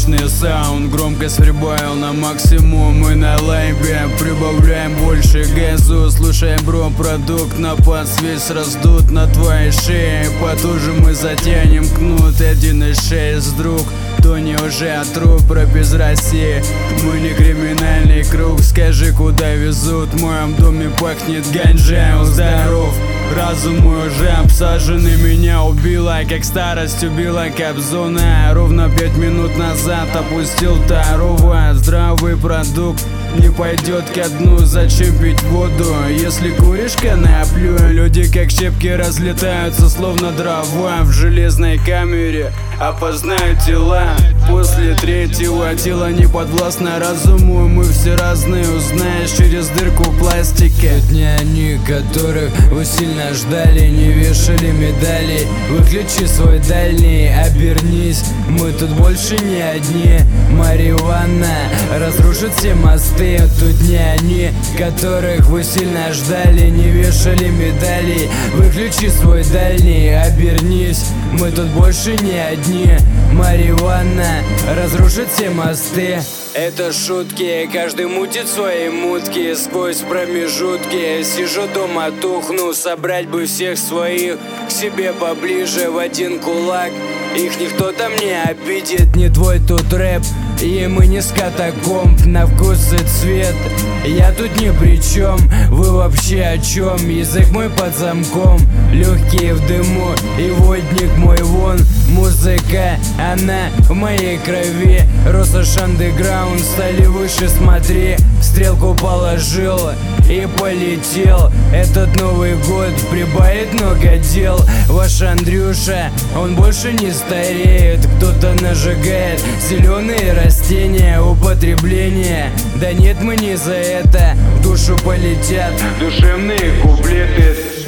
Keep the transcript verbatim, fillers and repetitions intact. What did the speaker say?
мощный саунд, громкость прибавил на максимум. Мы на лайбе прибавляем больше газу. Слушаем бро, продукт на подсвет раздут на твоей шее. Потуже мы затянем кнут один и шесть, друг. Тони уже труп, рэп из России. Мы не криминальный круг, скажи, куда везут. В моем доме пахнет ганджа, здоров. Разум мой уже обсаженный, меня убила, как старость убила Кобзона. Ровно пять минут назад опустил второго. Здравый продукт не пойдет ко дну, зачем пить воду, если куришь коноплю? Люди как щепки разлетаются, словно дрова в железной камере. Опознают тела после третьего тела, не подвластно разуму. Мы все разные, узнаешь через дырку пластика. Тут не они, которых вы сильно ждали, не вешали медали. Выключи свой дальний, обернись, мы тут больше не одни. Марихуана разрушит все мосты. Тут не они, которых вы сильно ждали, не вешали медали. Выключи свой дальний, обернись, мы тут больше не одни. Марихуана разрушит все мосты. Это шутки, каждый мутит свои мутки. Сквозь промежутки сижу дома, тухну. Собрать бы всех своих к себе поближе в один кулак. Их никто там не обидит, не твой тут рэп. И мы не скатакомб на вкус и цвет. Я тут ни при чем, вы вообще о чем? Язык мой под замком, легкие в дыму и водник мой вон. Музыка, она в моей крови. Роскошь андеграунд, стали выше, смотри. Стрелку положил и полетел. Этот Новый год прибавит много дел. Ваш Андрюша, он больше не стареет. Кто-то нажигает зеленые растения, употребление. Да нет, мы не за это, в душу полетят душевные куплеты.